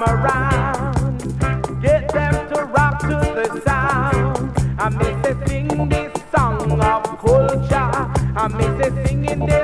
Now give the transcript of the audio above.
around. Get them to rock to the sound. I miss sing this song of culture. I miss singing this